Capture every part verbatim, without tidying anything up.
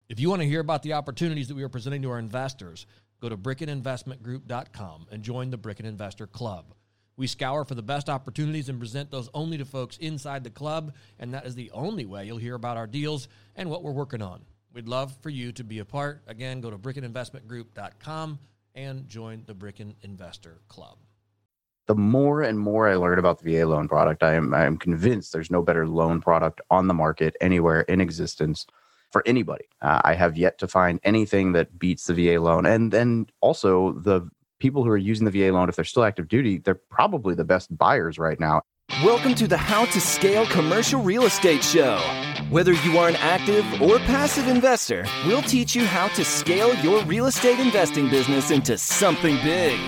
If you want to hear about the opportunities that we are presenting to our investors, go to Bricken Investment Group dot com and join the Bricken Investor Club. We scour for the best opportunities and present those only to folks inside the club, and that is the only way you'll hear about our deals and what we're working on. We'd love for you to be a part. Again, go to Bricken Investment Group dot com and join the Bricken Investor Club. The more and more I learn about the V A loan product, I am I am convinced there's no better loan product on the market anywhere in existence for anybody. Uh, I have yet to find anything that beats the V A loan. And then also the people who are using the V A loan, if they're still active duty, they're probably the best buyers right now. Welcome to the How to Scale Commercial Real Estate Show. Whether you are an active or passive investor, we'll teach you how to scale your real estate investing business into something big.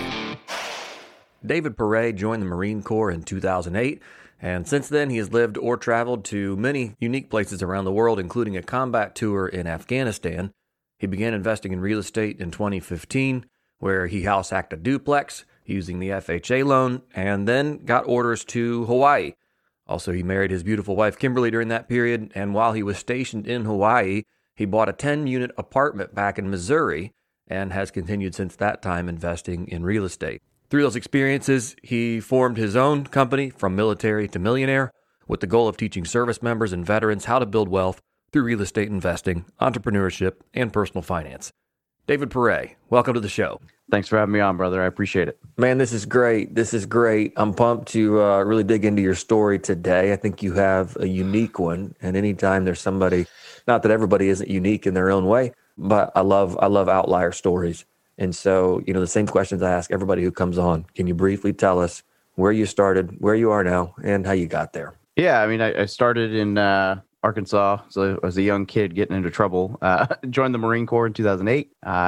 David Pere joined the Marine Corps in two thousand eight, and since then he has lived or traveled to many unique places around the world, including a combat tour in Afghanistan. He began investing in real estate in twenty fifteen, where he house-hacked a duplex using the F H A loan, and then got orders to Hawaii. Also, he married his beautiful wife Kimberly during that period, and while he was stationed in Hawaii, he bought a ten-unit apartment back in Missouri and has continued since that time investing in real estate. Through those experiences, he formed his own company, From Military to Millionaire, with the goal of teaching service members and veterans how to build wealth through real estate investing, entrepreneurship, and personal finance. David Pere, welcome to the show. Thanks for having me on, brother. I appreciate it. Man, this is great. This is great. I'm pumped to uh, really dig into your story today. I think you have a unique one, and anytime there's somebody, not that everybody isn't unique in their own way, but I love I love outlier stories. And so, you know, the same questions I ask everybody who comes on. Can you briefly tell us where you started, where you are now, and how you got there? Yeah, I mean, I, I started in uh, Arkansas. So I was a young kid getting into trouble. Uh, joined the Marine Corps in two thousand eight.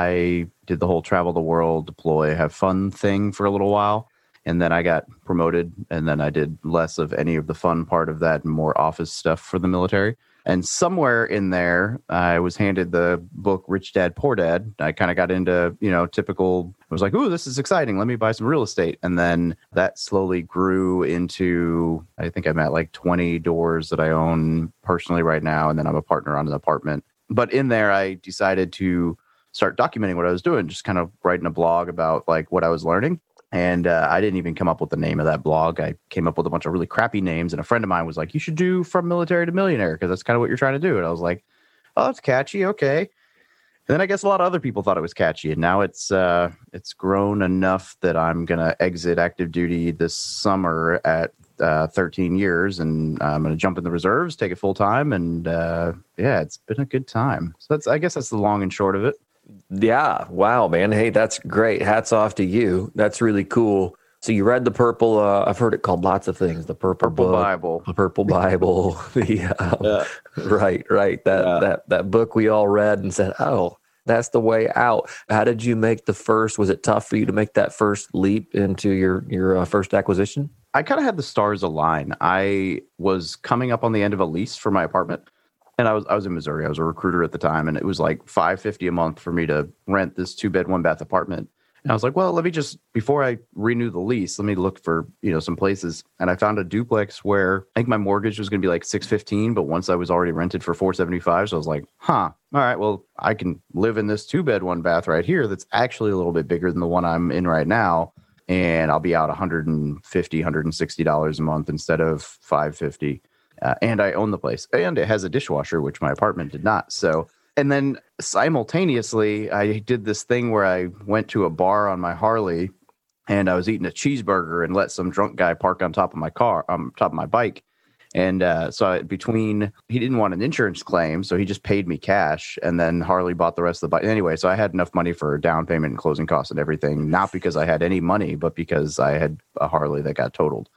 I did the whole travel the world, deploy, have fun thing for a little while. And then I got promoted. And then I did less of any of the fun part of that and more office stuff for the military. And somewhere in there, I was handed the book Rich Dad, Poor Dad. I kind of got into, you know, typical, I was like, ooh, this is exciting. Let me buy some real estate. And then that slowly grew into, I think I'm at like twenty doors that I own personally right now. And then I'm a partner on an apartment. But in there, I decided to start documenting what I was doing, just kind of writing a blog about like what I was learning. And uh, I didn't even come up with the name of that blog. I came up with a bunch of really crappy names. And a friend of mine was like, you should do From Military to Millionaire, because that's kind of what you're trying to do. And I was like, oh, that's catchy. Okay. And then I guess a lot of other people thought it was catchy. And now it's uh, it's grown enough that I'm going to exit active duty this summer at uh, thirteen years. And I'm going to jump in the reserves, take it full time. And uh, yeah, it's been a good time. So that's I guess that's the long and short of it. Yeah. Wow, man. Hey, that's great. Hats off to you. That's really cool. So you read the purple, uh, I've heard it called lots of things, the purple, purple book, Bible, the purple Bible, the, um, yeah. right, right. That, yeah. that, that book we all read and said, oh, that's the way out. How did you make the first, was it tough for you to make that first leap into your, your uh, first acquisition? I kind of had the stars align. I was coming up on the end of a lease for my apartment. And I was I was in Missouri. I was a recruiter at the time, and it was like five hundred fifty dollars a month for me to rent this two bed, one bath apartment. And I was like, well, let me just, before I renew the lease, let me look for, you know, some places. And I found a duplex where I think my mortgage was going to be like six hundred fifteen dollars, but once I was already rented for four hundred seventy-five dollars. So I was like, huh, all right, well, I can live in this two bed, one bath right here. That's actually a little bit bigger than the one I'm in right now. And I'll be out one hundred fifty dollars, one hundred sixty dollars a month instead of five hundred fifty dollars. Uh, and I own the place, and it has a dishwasher, which my apartment did not. So, and then simultaneously, I did this thing where I went to a bar on my Harley, and I was eating a cheeseburger and let some drunk guy park on top of my car, on top of my bike. And uh, so I, between, he didn't want an insurance claim, so he just paid me cash, and then Harley bought the rest of the bike. Anyway, so I had enough money for down payment and closing costs and everything, not because I had any money, but because I had a Harley that got totaled.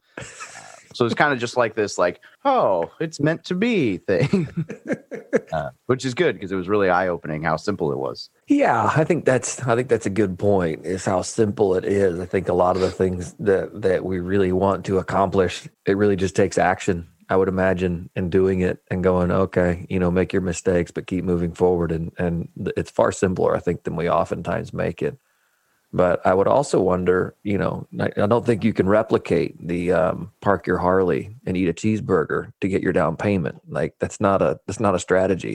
So it's kind of just like this, like, oh, it's meant to be thing, uh, which is good because it was really eye opening how simple it was. Yeah, I think that's I think that's a good point. Is how simple it is. I think a lot of the things that that we really want to accomplish, it really just takes action. I would imagine, and doing it and going, okay, you know, make your mistakes, but keep moving forward, and and it's far simpler, I think, than we oftentimes make it. But I would also wonder, you know, I, I don't think you can replicate the um, park your Harley and eat a cheeseburger to get your down payment. Like that's not a that's not a strategy.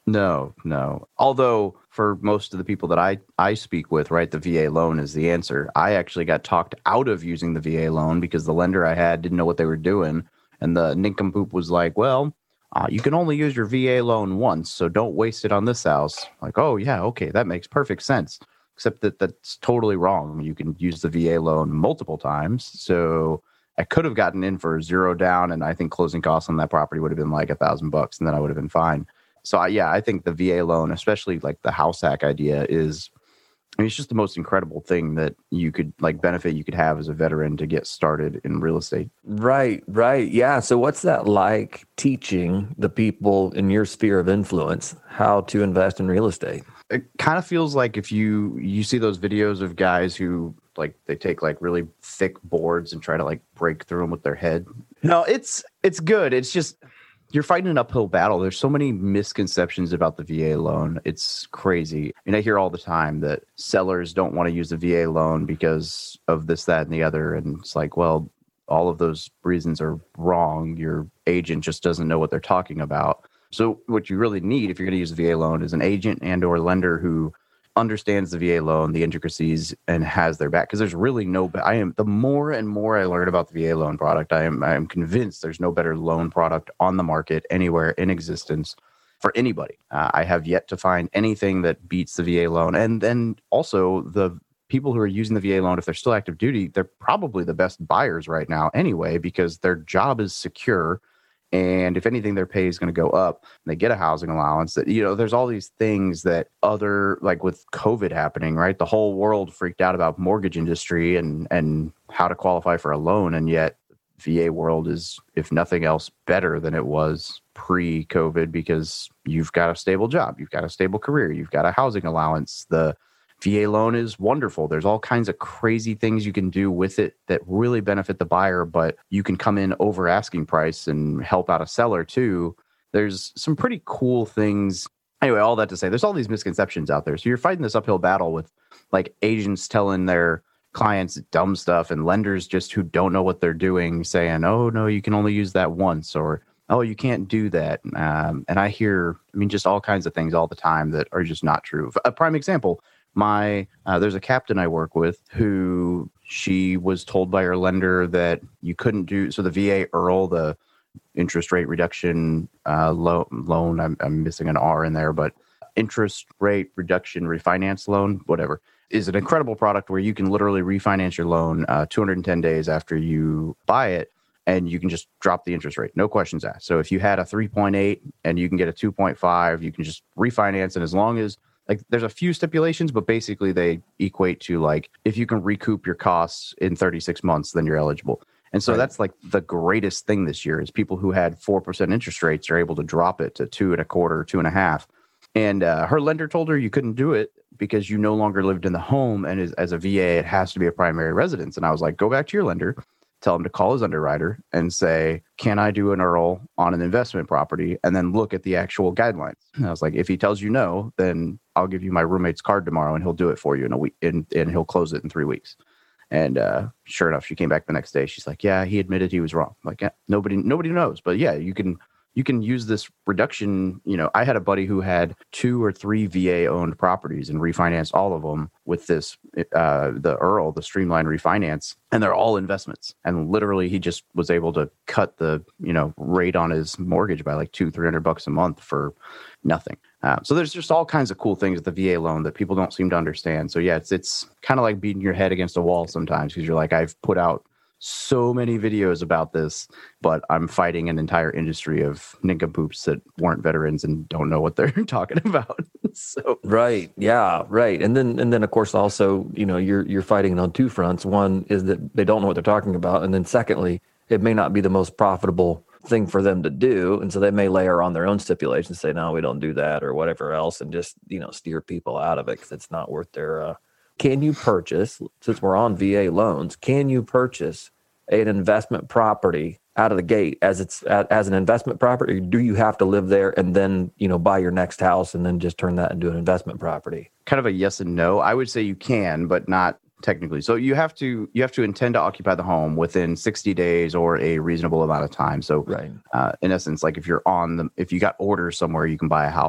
No, no. Although for most of the people that I, I speak with, right, the V A loan is the answer. I actually got talked out of using the V A loan because the lender I had didn't know what they were doing. And the nincompoop was like, well, uh, you can only use your V A loan once, so don't waste it on this house. Like, oh, yeah, okay, that makes perfect sense. Except that that's totally wrong. You can use the V A loan multiple times. So I could have gotten in for zero down, and I think closing costs on that property would have been like a thousand bucks, and then I would have been fine. So I, yeah, I think the V A loan, especially like the house hack idea, is I mean, it's just the most incredible thing that you could like benefit you could have as a veteran to get started in real estate. Right, right. Yeah. So what's that like teaching the people in your sphere of influence how to invest in real estate? It kind of feels like if you you see those videos of guys who like they take like really thick boards and try to like break through them with their head. No, it's it's good. It's just you're fighting an uphill battle. There's so many misconceptions about the V A loan. It's crazy. And I hear all the time that sellers don't want to use the V A loan because of this, that, and the other. And it's like, well, all of those reasons are wrong. Your agent just doesn't know what they're talking about. So what you really need if you're going to use the V A loan is an agent and or lender who understands the V A loan, the intricacies, and has their back. Because there's really no, I am, the more and more I learn about the V A loan product, I am I am convinced there's no better loan product on the market anywhere in existence for anybody. Uh, I have yet to find anything that beats the V A loan. And then also the people who are using the V A loan, if they're still active duty, they're probably the best buyers right now anyway, because their job is secure. And if anything, their pay is going to go up. And they get a housing allowance. That, you know, there's all these things that other, like with COVID happening, right? The whole world freaked out about mortgage industry and and how to qualify for a loan. And yet V A world is, if nothing else, better than it was pre-COVID because you've got a stable job. You've got a stable career. You've got a housing allowance. The V A loan is wonderful. There's all kinds of crazy things you can do with it that really benefit the buyer, but you can come in over asking price and help out a seller too. There's some pretty cool things. Anyway, all that to say, there's all these misconceptions out there. So you're fighting this uphill battle with like agents telling their clients dumb stuff and lenders just who don't know what they're doing saying, oh, no, you can only use that once, or oh, you can't do that. Um, and I hear, I mean, just all kinds of things all the time that are just not true. A prime example, My uh, there's a captain I work with who she was told by her lender that you couldn't do. So the V A I R L, the interest rate reduction uh, lo- loan, I'm, I'm missing an R in there, but interest rate reduction refinance loan, whatever, is an incredible product where you can literally refinance your loan uh, two hundred ten days after you buy it. And you can just drop the interest rate, no questions asked. So if you had a three point eight and you can get a two point five, you can just refinance. And as long as Like there's a few stipulations, but basically they equate to like, if you can recoup your costs in thirty-six months, then you're eligible. And so right. That's like the greatest thing this year is people who had four percent interest rates are able to drop it to two and a quarter, two and a half. And uh, her lender told her you couldn't do it because you no longer lived in the home. And as, as a V A, it has to be a primary residence. And I was like, go back to your lender, tell him to call his underwriter and say, can I do an I R L on an investment property? And then look at the actual guidelines. And I was like, if he tells you no, then I'll give you my roommate's card tomorrow and he'll do it for you in a week and, and he'll close it in three weeks. And uh, sure enough, she came back the next day. She's like, yeah, he admitted he was wrong. I'm like, yeah, nobody, nobody knows. But yeah, you can, you can use this reduction. You know, I had a buddy who had two or three V A owned properties and refinanced all of them with this, uh, the I R L, the streamlined refinance, and they're all investments. And literally he just was able to cut the, you know, rate on his mortgage by like two, three hundred bucks a month for nothing. Uh, so there's just all kinds of cool things with the V A loan that people don't seem to understand. So yeah, it's, it's kind of like beating your head against a wall sometimes because you're like, I've put out so many videos about this, but I'm fighting an entire industry of nincompoops that weren't veterans and don't know what they're talking about. So right, yeah, right, and then and then of course also, you know, you're you're fighting on two fronts. One is that they don't know what they're talking about, and then secondly, it may not be the most profitable thing for them to do, and so they may layer on their own stipulations, say no, we don't do that or whatever else, and just, you know, steer people out of it because it's not worth their. Uh, Can you purchase, since we're on V A loans, can you purchase an investment property out of the gate as it's as an investment property? Or do you have to live there and then, you know, buy your next house and then just turn that into an investment property? Kind of a yes and no. I would say you can, but not technically. So you have to you have to intend to occupy the home within sixty days or a reasonable amount of time. So right. uh, in essence, like if you're on the if you got orders somewhere, you can buy a house.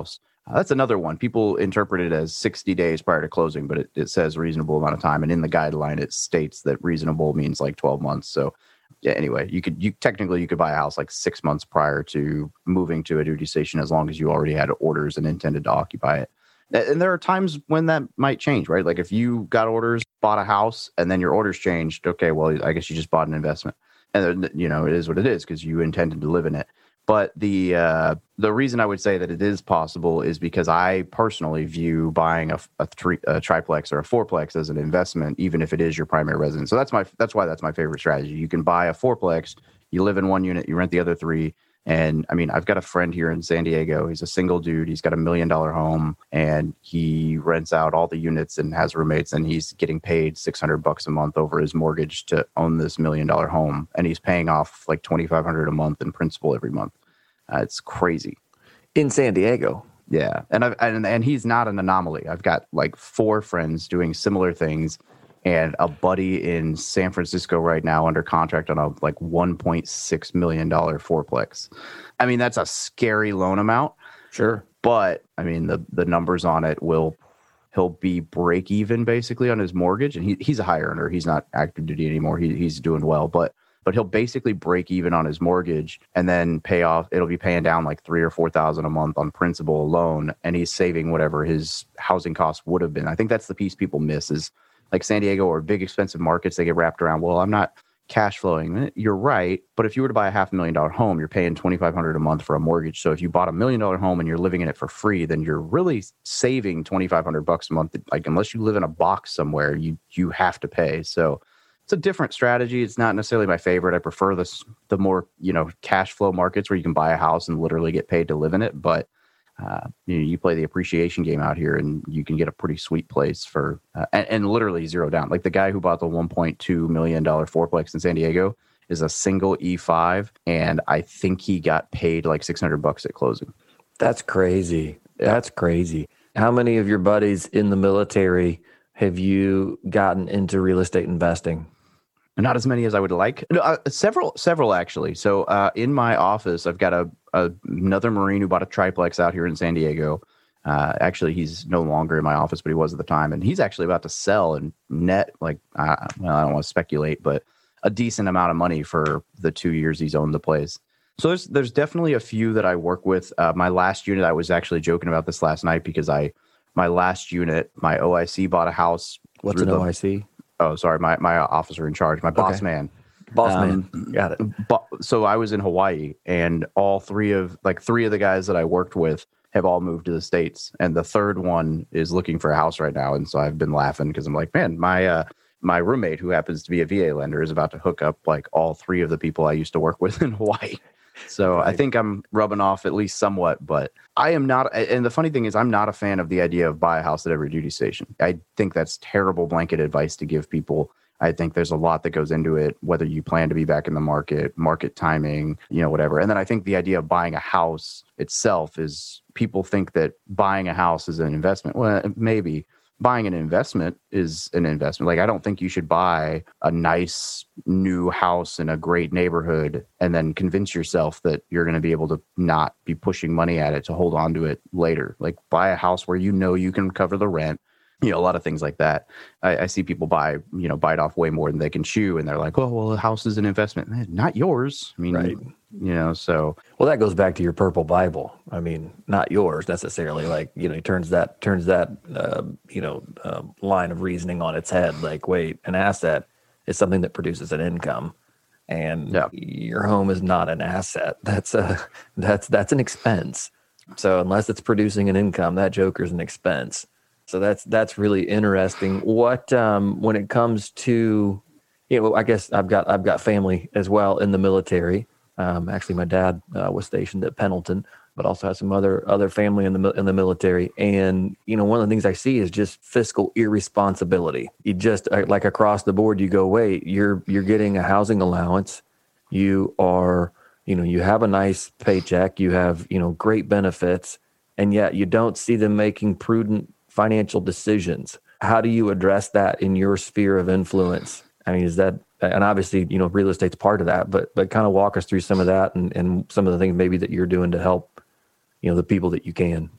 That's another one. People interpret it as sixty days prior to closing, but it, it says reasonable amount of time. And in the guideline, it states that reasonable means like twelve months. So yeah, anyway, you could, you technically you could buy a house like six months prior to moving to a duty station, as long as you already had orders and intended to occupy it. And there are times when that might change, right? Like if you got orders, bought a house, and then your orders changed, okay, well, I guess you just bought an investment. And, you know, it is what it is because you intended to live in it. But the uh, the reason I would say that it is possible is because I personally view buying a, a, tri- a triplex or a fourplex as an investment, even if it is your primary residence. So that's my that's why that's my favorite strategy. You can buy a fourplex, you live in one unit, you rent the other three. And I mean, I've got a friend here in San Diego. He's a single dude. He's got a million dollar home and he rents out all the units and has roommates, and he's getting paid six hundred bucks a month over his mortgage to own this million dollar home. And he's paying off like twenty-five hundred a month in principal every month. Uh, it's crazy. In San Diego. Yeah. And, I've, and and he's not an anomaly. I've got like four friends doing similar things, and a buddy in San Francisco right now under contract on a like one point six million dollars fourplex. I mean, that's a scary loan amount. Sure. But I mean, the, the numbers on it will, he'll be break even basically on his mortgage. And he, he's a high earner. He's not active duty anymore. He, he's doing well, but but he'll basically break even on his mortgage and then pay off. It'll be paying down like three or four thousand a month on principal alone. And he's saving whatever his housing costs would have been. I think that's the piece people miss is like San Diego or big expensive markets. They get wrapped around, well, I'm not cash flowing. You're right. But if you were to buy a half a million dollar home, you're paying twenty-five hundred a month for a mortgage. So if you bought a million dollar home and you're living in it for free, then you're really saving twenty-five hundred bucks a month. Like unless you live in a box somewhere, you, you have to pay. So it's a different strategy. It's not necessarily my favorite. I prefer this, the more, you know, cash flow markets where you can buy a house and literally get paid to live in it. But uh, you know, you play the appreciation game out here and you can get a pretty sweet place for, uh, and, and literally zero down. Like the guy who bought the one point two million dollars fourplex in San Diego is a single E five. And I think he got paid like six hundred bucks at closing. That's crazy. Yeah. That's crazy. How many of your buddies in the military have you gotten into real estate investing? Not as many as I would like. No, uh, several, several actually. So uh, in my office, I've got a, a another Marine who bought a triplex out here in San Diego. Uh, actually, he's no longer in my office, but he was at the time, and he's actually about to sell and net like uh, well, I don't want to speculate, but a decent amount of money for the two years he's owned the place. So there's there's definitely a few that I work with. Uh, my last unit, I was actually joking about this last night because I my last unit, my O I C bought a house. What's an the, O I C? Oh, sorry, my, my officer in charge, my boss okay. man. Boss um, man, got it. But, so I was in Hawaii, and all three of like three of the guys that I worked with have all moved to the States, and the third one is looking for a house right now. And so I've been laughing because I'm like, man, my uh, my roommate who happens to be a V A lender is about to hook up like all three of the people I used to work with in Hawaii. So right. I think I'm rubbing off at least somewhat, but I am not. And the funny thing is, I'm not a fan of the idea of buy a house at every duty station. I think that's terrible blanket advice to give people. I think there's a lot that goes into it, whether you plan to be back in the market, market timing, you know, whatever. And then I think the idea of buying a house itself is people think that buying a house is an investment. Well, maybe. Buying an investment is an investment. Like, I don't think you should buy a nice new house in a great neighborhood and then convince yourself that you're going to be able to not be pushing money at it to hold on to it later. Like, buy a house where you know you can cover the rent. You know, a lot of things like that. I, I see people buy, you know, bite off way more than they can chew. And they're like, oh, well, the house is an investment. Not yours. I mean, right. You know, so. Well, that goes back to your purple Bible. I mean, not yours necessarily. Like, you know, he turns that, turns that, uh, you know, uh, line of reasoning on its head. Like, wait, an asset is something that produces an income. And yeah. Your home is not an asset. That's a, that's, that's an expense. So unless it's producing an income, that joker's an expense. So that's that's really interesting. What um, when it comes to, you know, I guess I've got I've got family as well in the military. Um, actually, my dad uh, was stationed at Pendleton, but also has some other other family in the in the military. And you know, one of the things I see is just fiscal irresponsibility. You just like across the board, you go, wait, you're you're getting a housing allowance, you are, you know, you have a nice paycheck, you have, you know, great benefits, and yet you don't see them making prudent financial decisions. How do you address that in your sphere of influence? I mean, is that, and obviously, you know, real estate's part of that, but but kind of walk us through some of that and, and some of the things maybe that you're doing to help, you know, the people that you can.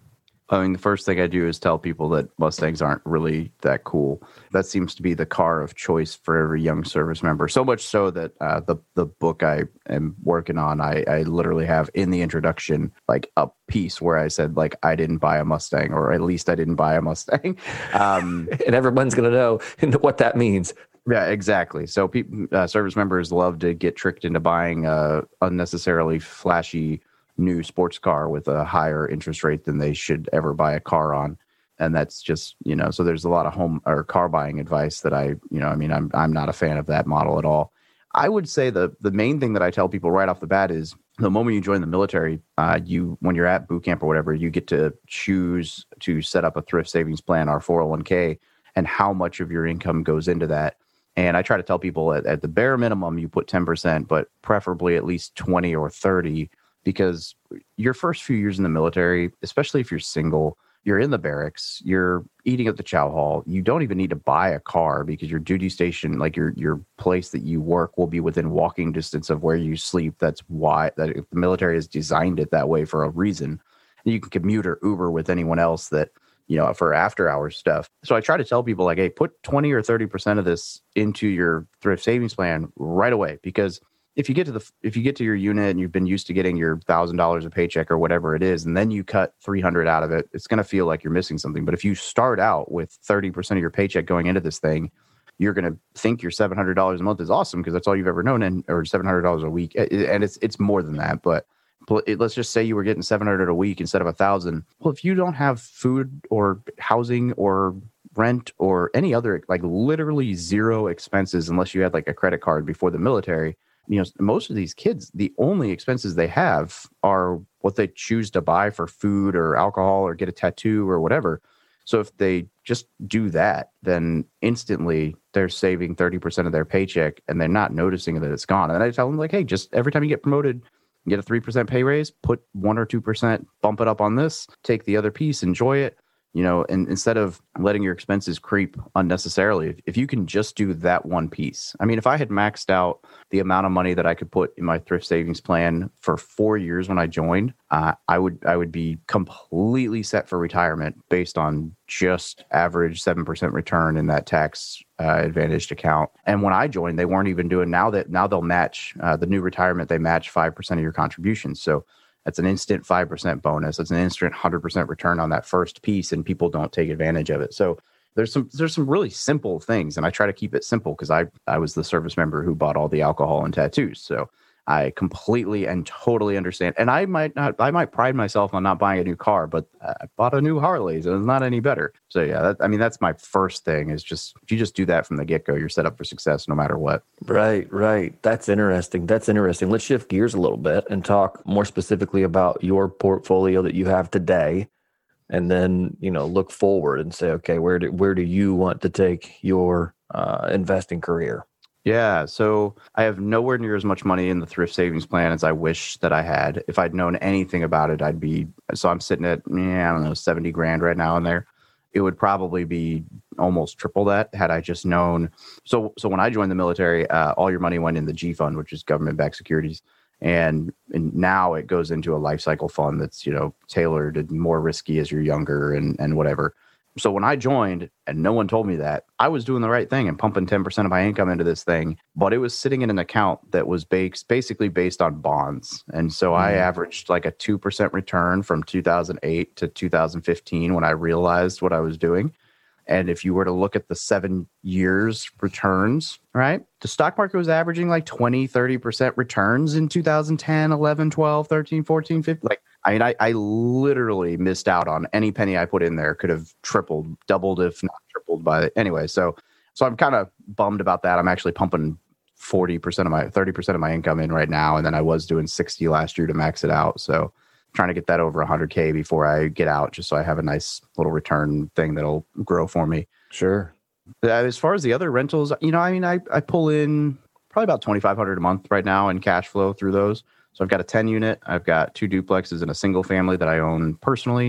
I mean, the first thing I do is tell people that Mustangs aren't really that cool. That seems to be the car of choice for every young service member. So much so that uh, the the book I am working on, I, I literally have in the introduction like a piece where I said like I didn't buy a Mustang, or at least I didn't buy a Mustang. Um, and everyone's going to know what that means. Yeah, exactly. So people, uh, service members love to get tricked into buying a unnecessarily flashy new sports car with a higher interest rate than they should ever buy a car on. And that's just, you know, so there's a lot of home or car buying advice that I, you know, I mean, I'm, I'm not a fan of that model at all. I would say the, the main thing that I tell people right off the bat is the moment you join the military, uh, you, when you're at boot camp or whatever, you get to choose to set up a thrift savings plan or four oh one k, and how much of your income goes into that. And I try to tell people at, at the bare minimum, you put ten percent, but preferably at least twenty or thirty, because your first few years in the military, especially if you're single, you're in the barracks, you're eating at the chow hall. You don't even need to buy a car because your duty station, like your your place that you work, will be within walking distance of where you sleep. That's why that the military has designed it that way for a reason. And you can commute or Uber with anyone else that, you know, for after hours stuff. So I try to tell people like, hey, put twenty or thirty percent of this into your thrift savings plan right away, because if you get to the if you get to your unit and you've been used to getting your thousand dollars a paycheck or whatever it is, and then you cut three hundred out of it, it's going to feel like you're missing something. But if you start out with thirty percent of your paycheck going into this thing, you're going to think your seven hundred dollars a month is awesome because that's all you've ever known, and or seven hundred dollars a week, and it's it's more than that. But let's just say you were getting seven hundred a week instead of a thousand. Well, if you don't have food or housing or rent or any other, like literally zero expenses, unless you had like a credit card before the military, you know, most of these kids, the only expenses they have are what they choose to buy for food or alcohol or get a tattoo or whatever. So if they just do that, then instantly they're saving thirty percent of their paycheck and they're not noticing that it's gone. And I tell them like, hey, just every time you get promoted, get a three percent pay raise, put one or two percent, bump it up on this, take the other piece, enjoy it. You know, and instead of letting your expenses creep unnecessarily, if, if you can just do that one piece. I mean, if I had maxed out the amount of money that I could put in my thrift savings plan for four years when I joined, uh, I would I would be completely set for retirement based on just average seven percent return in that tax uh, advantaged account. And when I joined, they weren't even doing now that now they'll match uh, the new retirement. They match five percent of your contributions. So that's an instant five percent bonus. That's an instant one hundred percent return on that first piece, and people don't take advantage of it. So there's some there's some really simple things, and I try to keep it simple because I, I was the service member who bought all the alcohol and tattoos. So I completely and totally understand. And I might not, I might pride myself on not buying a new car, but I bought a new Harley, so it's not any better. So yeah, that, I mean, that's my first thing is just, if you just do that from the get-go, you're set up for success no matter what. Right, right. That's interesting. That's interesting. Let's shift gears a little bit and talk more specifically about your portfolio that you have today. And then, you know, look forward and say, okay, where do, where do you want to take your uh, investing career? Yeah, so I have nowhere near as much money in the thrift savings plan as I wish that I had. If I'd known anything about it, I'd be, so I'm sitting at, yeah, I don't know, seventy grand right now in there. It would probably be almost triple that had I just known. So so when I joined the military, uh, all your money went in the G fund, which is government-backed securities. And, and now it goes into a life cycle fund that's, you know, tailored and more risky as you're younger and, and whatever. So when I joined and no one told me that, I was doing the right thing and pumping ten percent of my income into this thing, but it was sitting in an account that was based, basically based on bonds. And so mm. I averaged like a two percent return from two thousand eight to two thousand fifteen when I realized what I was doing. And if you were to look at the seven years returns, right, the stock market was averaging like twenty, thirty percent returns in two thousand ten, eleven, twelve, thirteen, fourteen, fifteen. Like, I mean, I, I literally missed out on any penny I put in there. Could have tripled, doubled, if not tripled by it. Anyway. So, so I'm kind of bummed about that. I'm actually pumping forty percent of my, thirty percent of my income in right now. And then I was doing sixty last year to max it out. So trying to get that over one hundred K before I get out, just so I have a nice little return thing that'll grow for me. Sure. As far as the other rentals, you know, I mean, I, I pull in probably about twenty-five hundred a month right now in cash flow through those. So I've got a ten unit, I've got two duplexes and a single family that I own personally.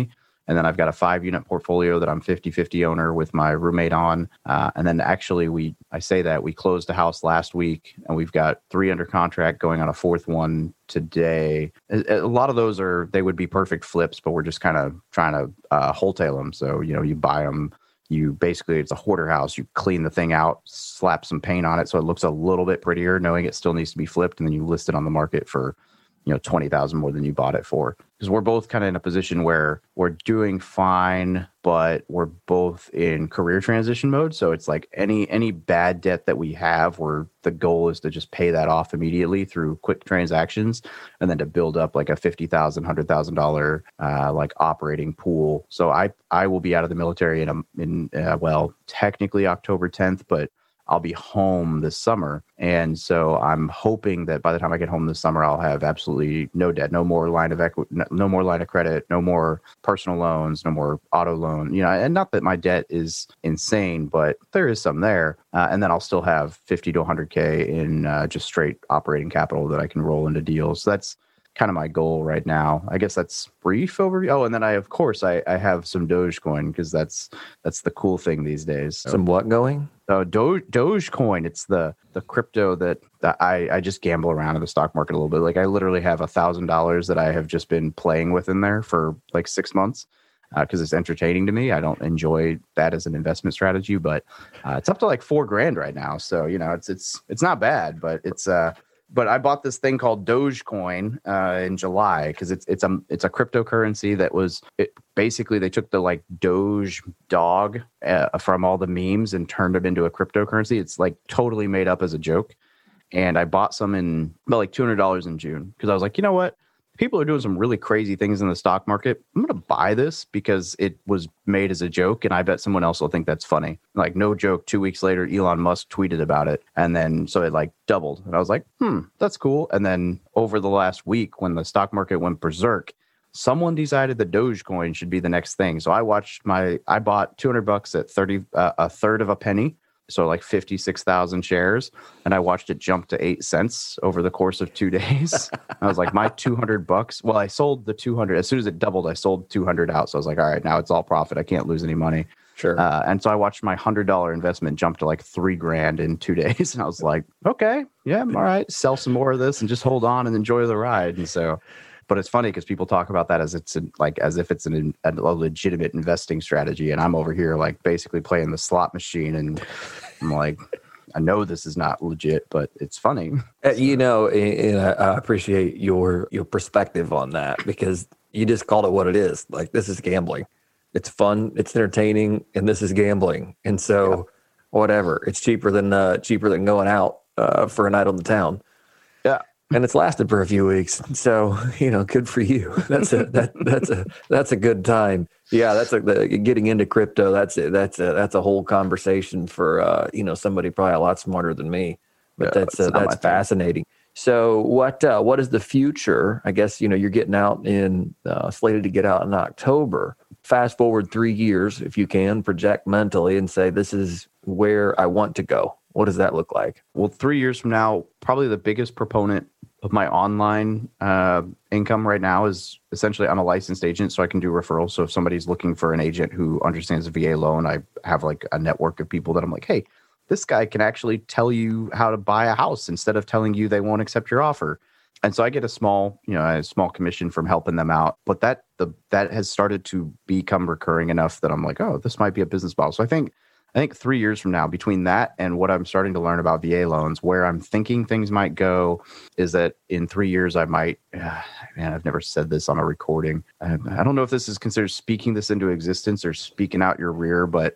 And then I've got a five unit portfolio that I'm fifty-fifty owner with my roommate on. Uh, and then actually we, I say that we closed a house last week and we've got three under contract going on a fourth one today. A, a lot of those are, they would be perfect flips, but we're just kind of trying to uh, wholesale them. So, you know, you buy them, you basically, it's a hoarder house. You clean the thing out, slap some paint on it so it looks a little bit prettier, knowing it still needs to be flipped. And then you list it on the market for, you know, twenty thousand more than you bought it for. Because we're both kind of in a position where we're doing fine, but we're both in career transition mode. So it's like any any bad debt that we have, where the goal is to just pay that off immediately through quick transactions, and then to build up like a fifty thousand dollars, one hundred thousand dollars uh, like operating pool. So I I will be out of the military in a, in uh, well technically October tenth, but I'll be home this summer. And so I'm hoping that by the time I get home this summer, I'll have absolutely no debt, no more line of equity, no more line of credit, no more personal loans, no more auto loan, you know, and not that my debt is insane, but there is some there. Uh, and then I'll still have fifty to one hundred K in uh, just straight operating capital that I can roll into deals. So that's kind of my goal right now. I guess that's brief overview. Oh, and then I, of course, I, I have some Dogecoin because that's that's the cool thing these days. So, Some what going? uh, Doge Dogecoin. It's the the crypto that, that I I just gamble around in the stock market a little bit. Like I literally have a thousand dollars that I have just been playing with in there for like six months because uh, it's entertaining to me. I don't enjoy that as an investment strategy, but uh, it's up to like four grand right now. So you know, it's it's it's not bad, but it's uh. But I bought this thing called Dogecoin uh, in July because it's it's a it's a cryptocurrency that was it, basically they took the like Doge dog uh, from all the memes and turned them into a cryptocurrency. It's like totally made up as a joke. And I bought some in about like two hundred dollars in June because I was like, you know what? People are doing some really crazy things in the stock market. I'm going to buy this because it was made as a joke. And I bet someone else will think that's funny. Like no joke. Two weeks later, Elon Musk tweeted about it. And then so it like doubled. And I was like, hmm, that's cool. And then over the last week, when the stock market went berserk, someone decided the Dogecoin should be the next thing. So I watched my, I bought two hundred bucks at thirty, uh, a third of a penny. So like fifty-six thousand shares. And I watched it jump to eight cents over the course of two days. I was like, my two hundred bucks. Well, I sold the two hundred. As soon as it doubled, I sold two hundred out. So I was like, all right, now it's all profit. I can't lose any money. Sure. Uh, and so I watched my one hundred dollars investment jump to like three grand in two days. And I was like, okay, yeah, all right. Sell some more of this and just hold on and enjoy the ride. And so, but it's funny because people talk about that as it's a, like as if it's an, a legitimate investing strategy, and I'm over here like basically playing the slot machine, and I'm like, I know this is not legit, but it's funny. Uh, you know, and I appreciate your your perspective on that because you just called it what it is. Like this is gambling. It's fun, it's entertaining, and this is gambling. And so, yeah. whatever, it's cheaper than uh, cheaper than going out uh, for a night on the town. Yeah. And it's lasted for a few weeks, so you know, good for you. That's a that that's a that's a good time. Yeah, that's a the, getting into crypto. That's a, that's a that's a whole conversation for uh, you know somebody probably a lot smarter than me. But yeah, that's uh, that's fascinating. So what uh, what is the future? I guess you know you're getting out in uh, slated to get out in October. Fast forward three years, if you can project mentally and say this is where I want to go. What does that look like? Well, three years from now, probably the biggest proponent of my online uh, income right now is essentially I'm a licensed agent, so I can do referrals. So if somebody's looking for an agent who understands a V A loan, I have like a network of people that I'm like, hey, this guy can actually tell you how to buy a house instead of telling you they won't accept your offer. And so I get a small, you know, a small commission from helping them out. But that the that has started to become recurring enough that I'm like, oh, this might be a business model. So I think I think three years from now, between that and what I'm starting to learn about V A loans, where I'm thinking things might go is that in three years, I might, uh, man, I've never said this on a recording. I, I don't know if this is considered speaking this into existence or speaking out your rear, but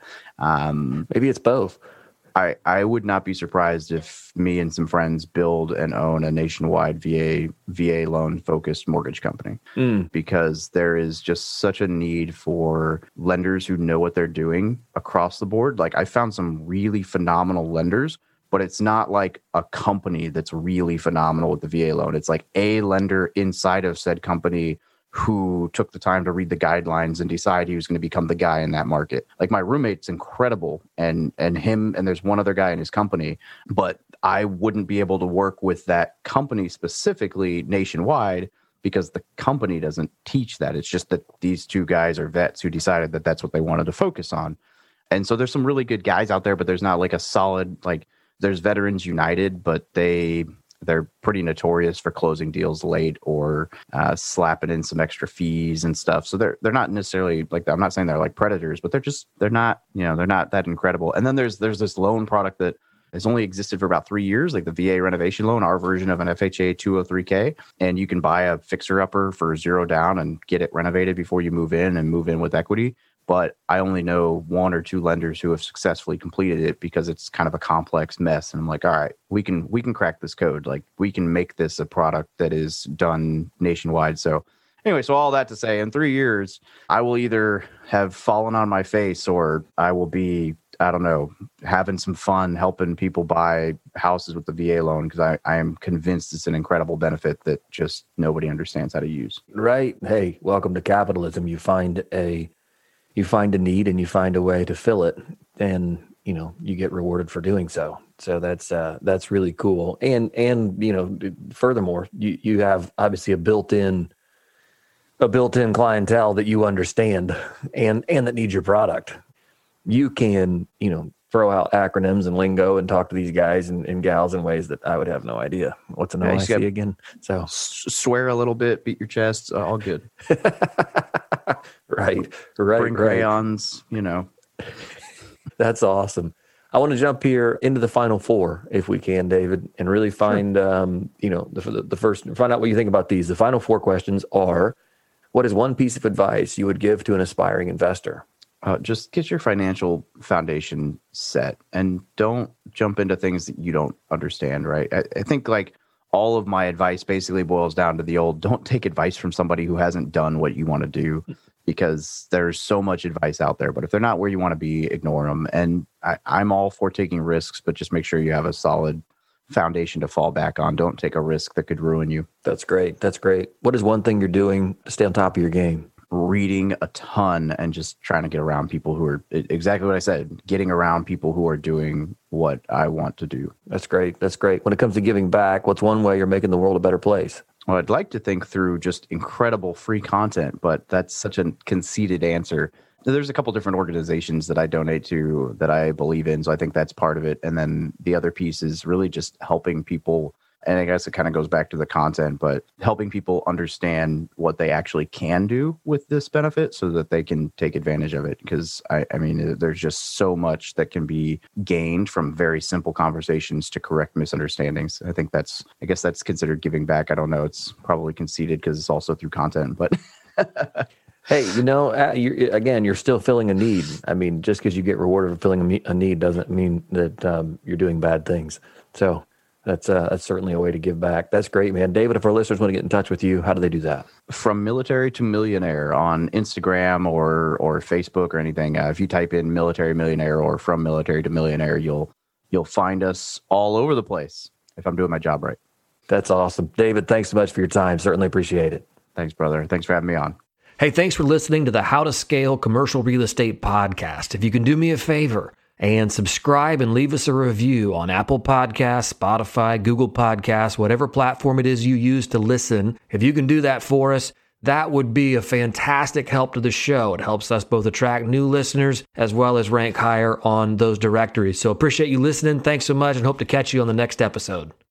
um, maybe it's both. I, I would not be surprised if me and some friends build and own a nationwide V A V A loan focused mortgage company mm. because there is just such a need for lenders who know what they're doing across the board. Like I found some really phenomenal lenders, but it's not like a company that's really phenomenal with the V A loan. It's like a lender inside of said company who took the time to read the guidelines and decide he was going to become the guy in that market. Like my roommate's incredible and and him and there's one other guy in his company, but I wouldn't be able to work with that company specifically nationwide because the company doesn't teach that. It's just that these two guys are vets who decided that that's what they wanted to focus on. And so there's some really good guys out there, but there's not like a solid, like there's Veterans United, but they, they're pretty notorious for closing deals late or uh, slapping in some extra fees and stuff. So they're, they're not necessarily like, I'm not saying they're like predators, but they're just, they're not, you know, they're not that incredible. And then there's, there's this loan product that has only existed for about three years, like the V A renovation loan, our version of an F H A two oh three K. And you can buy a fixer-upper for zero down and get it renovated before you move in and move in with equity. But I only know one or two lenders who have successfully completed it because it's kind of a complex mess. And I'm like, all right, we can we can crack this code. Like we can make this a product that is done nationwide. So anyway, so all that to say, in three years, I will either have fallen on my face or I will be, I don't know, having some fun helping people buy houses with the V A loan, because I, I am convinced it's an incredible benefit that just nobody understands how to use. Right. Hey, welcome to capitalism. You find a you find a need and you find a way to fill it, and you know you get rewarded for doing so. So that's uh, that's really cool. And and you know, furthermore, you you have obviously a built-in a built-in clientele that you understand and and that needs your product. You can, you know, throw out acronyms and lingo and talk to these guys and, and gals in ways that I would have no idea. What's an O I C yeah, again? So s- swear a little bit, beat your chest, uh, all good. right, right, Bring right. crayons, you know. That's awesome. I want to jump here into the final four, if we can, David, and really find, sure. um, you know, the, the first, find out what you think about these. The final four questions are: what is one piece of advice you would give to an aspiring investor? Uh, just get your financial foundation set and don't jump into things that you don't understand, right? I, I think like all of my advice basically boils down to the old, don't take advice from somebody who hasn't done what you want to do, because there's so much advice out there. But if they're not where you want to be, ignore them. And I, I'm all for taking risks, but just make sure you have a solid foundation to fall back on. Don't take a risk that could ruin you. That's great. That's great. What is one thing you're doing to stay on top of your game? Reading a ton and just trying to get around people who are exactly what I said, getting around people who are doing what I want to do. That's great. That's great. When it comes to giving back, what's one way you're making the world a better place? Well, I'd like to think through just incredible free content, but that's such a conceited answer. There's a couple different organizations that I donate to that I believe in. So I think that's part of it. And then the other piece is really just helping people. And I guess it kind of goes back to the content, but helping people understand what they actually can do with this benefit so that they can take advantage of it. Because I, I mean, there's just so much that can be gained from very simple conversations to correct misunderstandings. I think that's, I guess that's considered giving back. I don't know. It's probably conceited because it's also through content, but hey, you know, uh, you're, again, you're still filling a need. I mean, just because you get rewarded for filling a, me- a need doesn't mean that um, you're doing bad things. So That's uh, that's certainly a way to give back. That's great, man. David, if our listeners want to get in touch with you, how do they do that? From Military to Millionaire on Instagram or or Facebook or anything. Uh, if you type in Military Millionaire or From Military to Millionaire, you'll you'll find us all over the place if I'm doing my job right. That's awesome. David, thanks so much for your time. Certainly appreciate it. Thanks, brother. Thanks for having me on. Hey, thanks for listening to the How to Scale Commercial Real Estate podcast. If you can do me a favor and subscribe and leave us a review on Apple Podcasts, Spotify, Google Podcasts, whatever platform it is you use to listen. If you can do that for us, that would be a fantastic help to the show. It helps us both attract new listeners as well as rank higher on those directories. So appreciate you listening. Thanks so much and hope to catch you on the next episode.